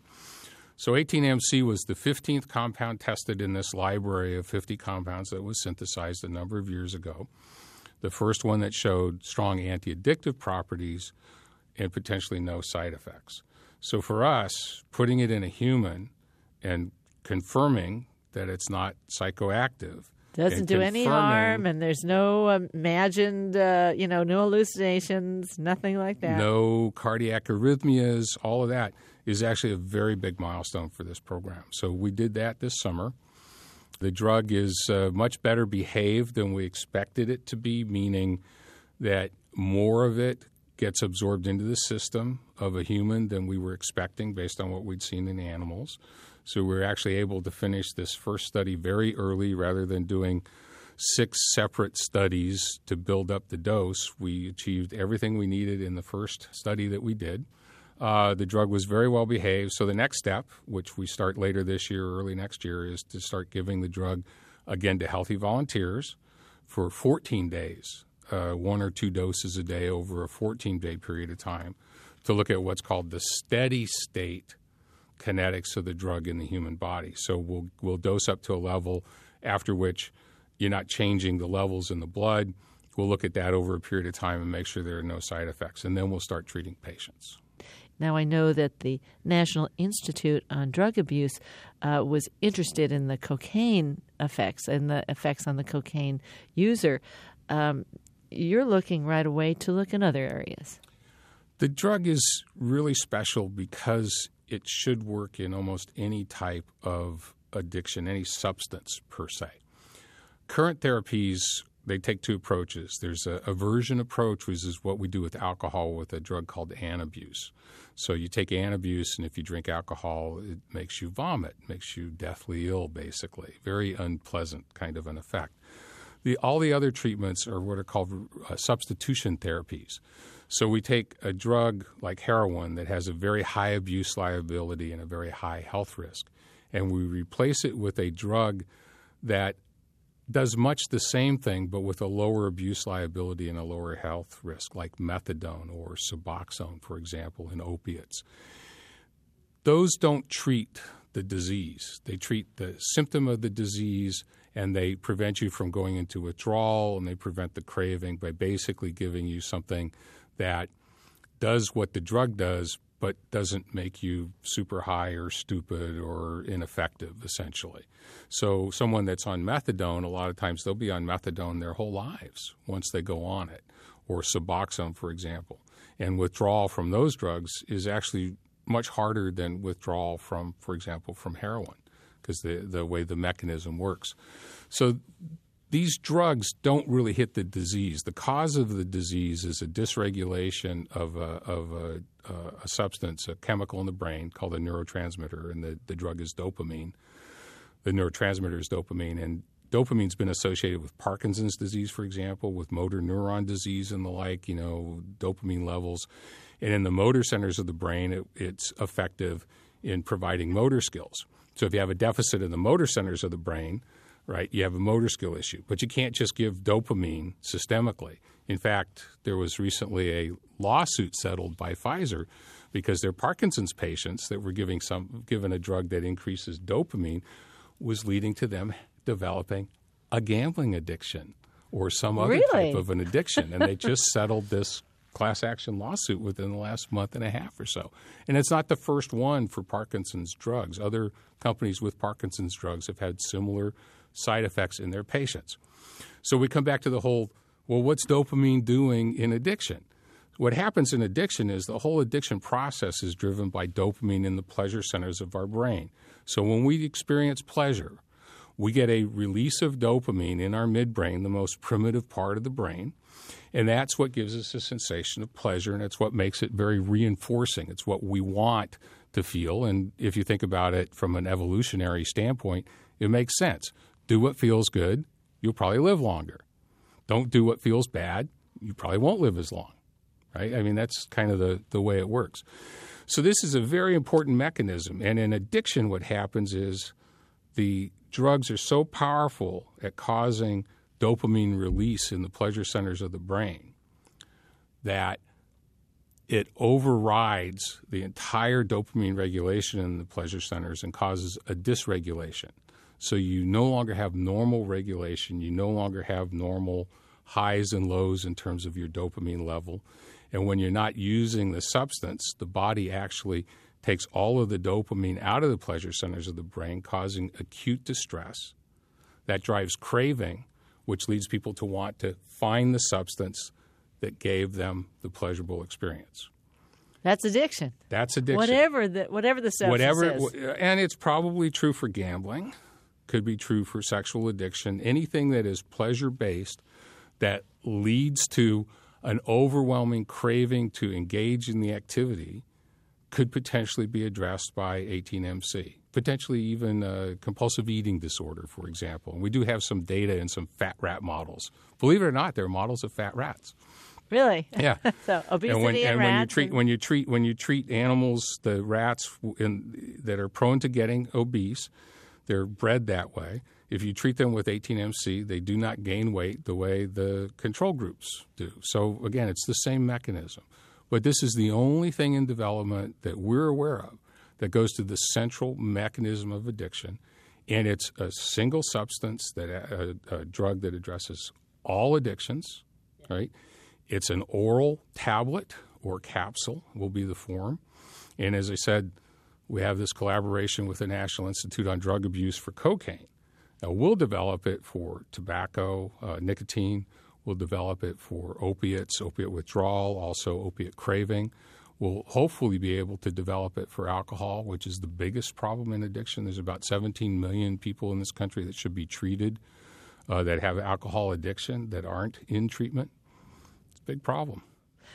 So 18-MC was the 15th compound tested in this library of 50 compounds that was synthesized a number of years ago. The first one that showed strong anti-addictive properties and potentially no side effects. So for us, putting it in a human and confirming that it's not psychoactive, doesn't do any harm, and there's no imagined, no hallucinations, nothing like that. No cardiac arrhythmias, all of that is actually a very big milestone for this program. So we did that this summer. The drug is much better behaved than we expected it to be, meaning that more of it gets absorbed into the system of a human than we were expecting based on what we'd seen in animals. So we're actually able to finish this first study very early rather than doing 6 separate studies to build up the dose. We achieved everything we needed in the first study that we did. The drug was very well behaved. So the next step, which we start later this year or early next year, is to start giving the drug again to healthy volunteers for 14 days, 1 or 2 doses a day over a 14-day period of time, to look at what's called the steady state kinetics of the drug in the human body. So we'll dose up to a level after which you're not changing the levels in the blood. We'll look at that over a period of time and make sure there are no side effects, and then we'll start treating patients. Now, I know that the National Institute on Drug Abuse was interested in the cocaine effects and the effects on the cocaine user. You're looking right away to look in other areas. The drug is really special because it should work in almost any type of addiction, any substance per se. Current therapies, they take 2 approaches. There's a aversion approach, which is what we do with alcohol with a drug called Antabuse. So you take Antabuse, and if you drink alcohol, it makes you vomit, makes you deathly ill, basically. Very unpleasant kind of an effect. All the other treatments are what are called substitution therapies. So we take a drug like heroin that has a very high abuse liability and a very high health risk, and we replace it with a drug that does much the same thing but with a lower abuse liability and a lower health risk, like methadone or Suboxone, for example, in opiates. Those don't treat the disease. They treat the symptom of the disease, and they prevent you from going into withdrawal, and they prevent the craving by basically giving you something that does what the drug does but doesn't make you super high or stupid or ineffective, essentially. So someone that's on methadone, a lot of times they'll be on methadone their whole lives once they go on it, or Suboxone, for example. And withdrawal from those drugs is actually much harder than withdrawal from, for example, from heroin, because the way the mechanism works. So these drugs don't really hit the disease. The cause of the disease is a dysregulation of a substance, a chemical in the brain called a neurotransmitter, and the drug is dopamine. The neurotransmitter is dopamine, and dopamine's been associated with Parkinson's disease, for example, with motor neuron disease and the like, dopamine levels. And in the motor centers of the brain, it's effective in providing motor skills. So if you have a deficit in the motor centers of the brain, right, you have a motor skill issue. But you can't just give dopamine systemically. In fact, there was recently a lawsuit settled by Pfizer because their Parkinson's patients that were given a drug that increases dopamine was leading to them developing a gambling addiction or some other type of an addiction. And they just settled this class action lawsuit within the last month and a half or so. And it's not the first one for Parkinson's drugs. Other companies with Parkinson's drugs have had similar side effects in their patients. So we come back to the whole, well, what's dopamine doing in addiction? What happens in addiction is the whole addiction process is driven by dopamine in the pleasure centers of our brain. So when we experience pleasure, we get a release of dopamine in our midbrain, the most primitive part of the brain, and that's what gives us a sensation of pleasure, and it's what makes it very reinforcing. It's what we want to feel, and if you think about it from an evolutionary standpoint, it makes sense. Do what feels good, you'll probably live longer. Don't do what feels bad, you probably won't live as long, right? I mean, that's kind of the way it works. So this is a very important mechanism, and in addiction what happens is the drugs are so powerful at causing dopamine release in the pleasure centers of the brain that it overrides the entire dopamine regulation in the pleasure centers and causes a dysregulation. So you no longer have normal regulation. You no longer have normal highs and lows in terms of your dopamine level. And when you're not using the substance, the body actually takes all of the dopamine out of the pleasure centers of the brain, causing acute distress. That drives craving, which leads people to want to find the substance that gave them the pleasurable experience. That's addiction. That's addiction. Whatever the substance is. And it's probably true for gambling. Could be true for sexual addiction. Anything that is pleasure-based that leads to an overwhelming craving to engage in the activity could potentially be addressed by 18-MC, potentially even compulsive eating disorder, for example. And we do have some data in some fat rat models. Believe it or not, there are models of fat rats. Really? Yeah. So obesity and rats. When you treat animals, the rats that are prone to getting obese, they're bred that way. If you treat them with 18-MC, they do not gain weight the way the control groups do. So again, it's the same mechanism. But this is the only thing in development that we're aware of that goes to the central mechanism of addiction, and it's a single substance, a drug that addresses all addictions, right? It's an oral tablet or capsule will be the form. And as I said, we have this collaboration with the National Institute on Drug Abuse for cocaine. Now, we'll develop it for tobacco, nicotine. We'll develop it for opiates, opiate withdrawal, also opiate craving. We'll hopefully be able to develop it for alcohol, which is the biggest problem in addiction. There's about 17 million people in this country that should be treated that have alcohol addiction that aren't in treatment. It's a big problem.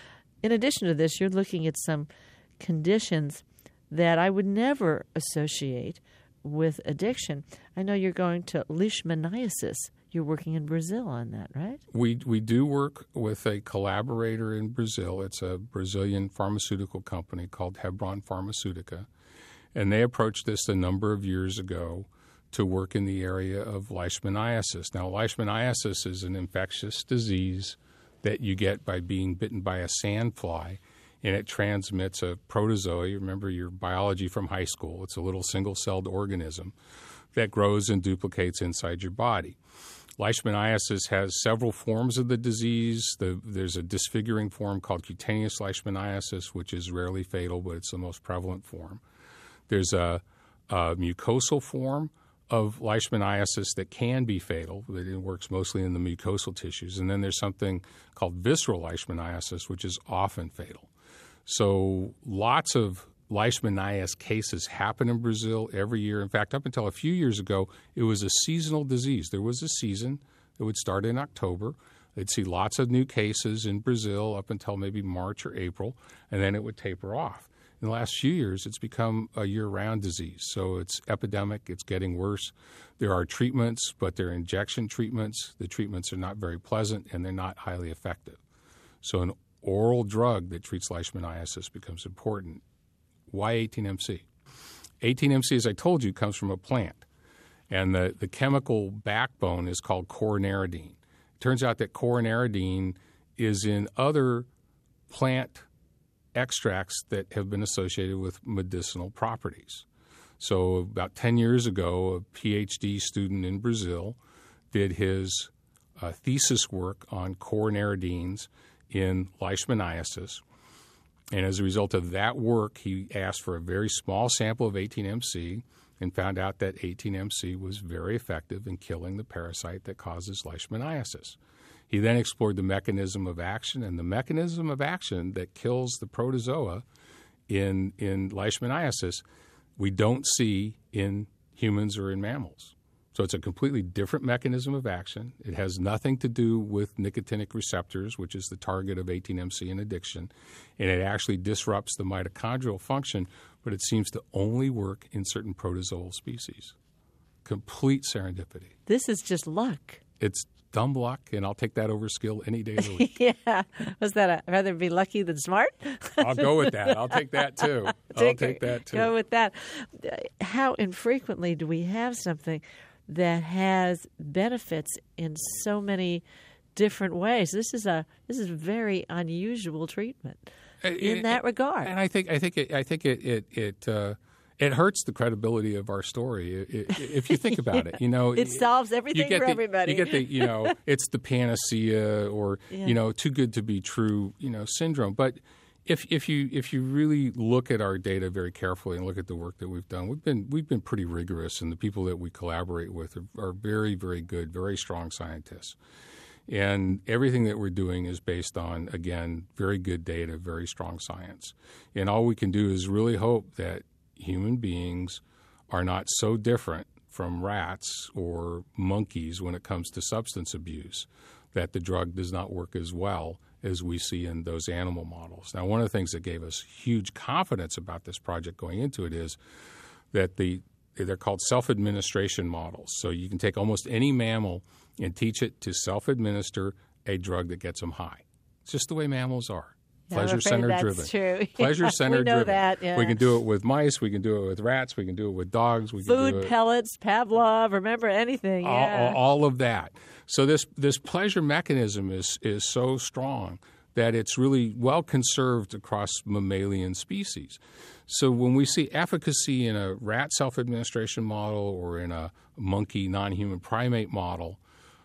In addition to this, you're looking at some conditions that I would never associate with addiction. I know you're going to leishmaniasis. You're working in Brazil on that, right? We do work with a collaborator in Brazil. It's a Brazilian pharmaceutical company called Hebron Pharmaceutica, and they approached this a number of years ago to work in the area of leishmaniasis. Now, leishmaniasis is an infectious disease that you get by being bitten by a sandfly, and it transmits a protozoa. You remember your biology from high school. It's a little single-celled organism that grows and duplicates inside your body. Leishmaniasis has several forms of the disease. There's a disfiguring form called cutaneous leishmaniasis, which is rarely fatal, but it's the most prevalent form. There's a mucosal form of leishmaniasis that can be fatal. It works mostly in the mucosal tissues. And then there's something called visceral leishmaniasis, which is often fatal. So lots of leishmaniasis cases happen in Brazil every year. In fact, up until a few years ago, it was a seasonal disease. There was a season that would start in October. They'd see lots of new cases in Brazil up until maybe March or April, and then it would taper off. In the last few years, it's become a year-round disease. So it's epidemic. It's getting worse. There are treatments, but they're injection treatments. The treatments are not very pleasant, and they're not highly effective. So an oral drug that treats leishmaniasis becomes important. Why 18-MC? 18-MC, as I told you, comes from a plant, and the chemical backbone is called coronaridine. It turns out that coronaridine is in other plant extracts that have been associated with medicinal properties. So about 10 years ago, a PhD student in Brazil did his thesis work on coronaridines in leishmaniasis. And as a result of that work, he asked for a very small sample of 18-MC and found out that 18-MC was very effective in killing the parasite that causes leishmaniasis. He then explored the mechanism of action, and the mechanism of action that kills the protozoa in leishmaniasis we don't see in humans or in mammals. So it's a completely different mechanism of action. It has nothing to do with nicotinic receptors, which is the target of 18-MC in addiction, and it actually disrupts the mitochondrial function, but it seems to only work in certain protozoal species. Complete serendipity. This is just luck. It's dumb luck, and I'll take that over skill any day of the week. Yeah. Was that I'd rather be lucky than smart? I'll go with that. I'll take that, too. I'll take that, too. Go with that. How infrequently do we have something that has benefits in so many different ways? This is very unusual treatment in that regard. And I think it hurts the credibility of our story if you think about it. It solves everything for everybody. You get the it's the panacea or too good to be true syndrome. But if you really look at our data very carefully and look at the work that we've done, we've been pretty rigorous, and the people that we collaborate with are very, very good, very strong scientists. And everything that we're doing is based on, again, very good data, very strong science. And all we can do is really hope that human beings are not so different from rats or monkeys when it comes to substance abuse that the drug does not work as well as we see in those animal models. Now, one of the things that gave us huge confidence about this project going into it is that they're called self-administration models. So you can take almost any mammal and teach it to self-administer a drug that gets them high. It's just the way mammals are. Pleasure-centered driven. That's true. Pleasure-centered we know driven. That, yeah. We can do it with mice. We can do it with rats. We can do it with dogs. We can Food do it, pellets, Pavlov. Remember anything? Yeah. All of that. So this pleasure mechanism is so strong that it's really well conserved across mammalian species. So when we see efficacy in a rat self-administration model or in a monkey non-human primate model,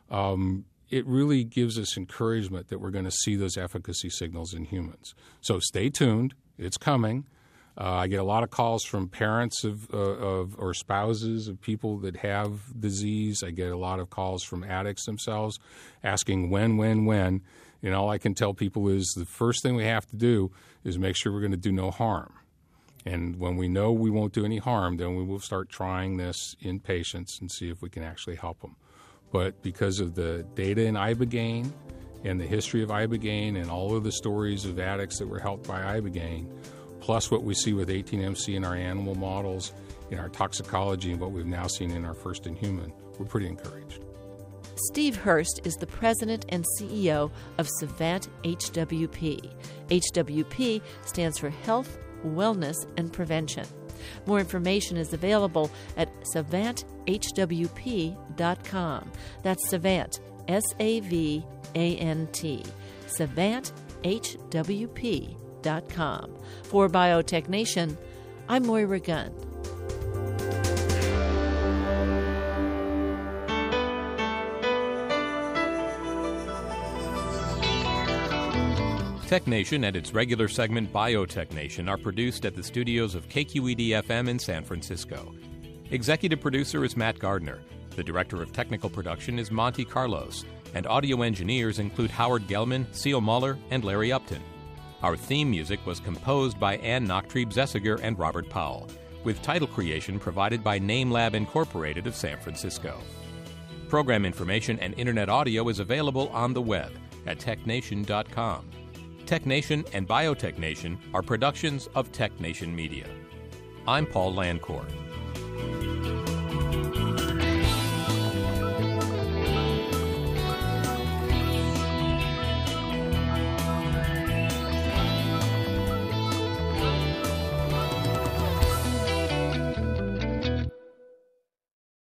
it really gives us encouragement that we're going to see those efficacy signals in humans. So stay tuned. It's coming. I get a lot of calls from parents of or spouses of people that have disease. I get a lot of calls from addicts themselves asking when. And all I can tell people is the first thing we have to do is make sure we're going to do no harm. And when we know we won't do any harm, then we will start trying this in patients and see if we can actually help them. But because of the data in Ibogaine and the history of Ibogaine and all of the stories of addicts that were helped by Ibogaine, plus what we see with 18-MC in our animal models, in our toxicology, and what we've now seen in our first in human, we're pretty encouraged. Steve Hurst is the president and CEO of Savant HWP. HWP stands for Health, Wellness, and Prevention. More information is available at savanthwp.com. That's Savant, SAVANT, savanthwp.com. For Biotechnician, I'm Moira Gunn. TechNation and its regular segment Biotechnation are produced at the studios of KQED-FM in San Francisco. Executive producer is Matt Gardner. The director of technical production is Monty Carlos. And audio engineers include Howard Gelman, Seal Muller, and Larry Upton. Our theme music was composed by Ann Nachtrieb-Zessiger and Robert Powell, with title creation provided by NameLab Incorporated of San Francisco. Program information and internet audio is available on the web at technation.com. TechNation and Biotechnation are productions of TechNation Media. I'm Paul Landcore.